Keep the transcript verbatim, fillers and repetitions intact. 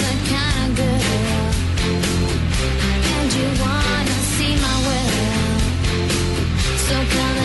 the kind of girl, and you wanna see my world. So come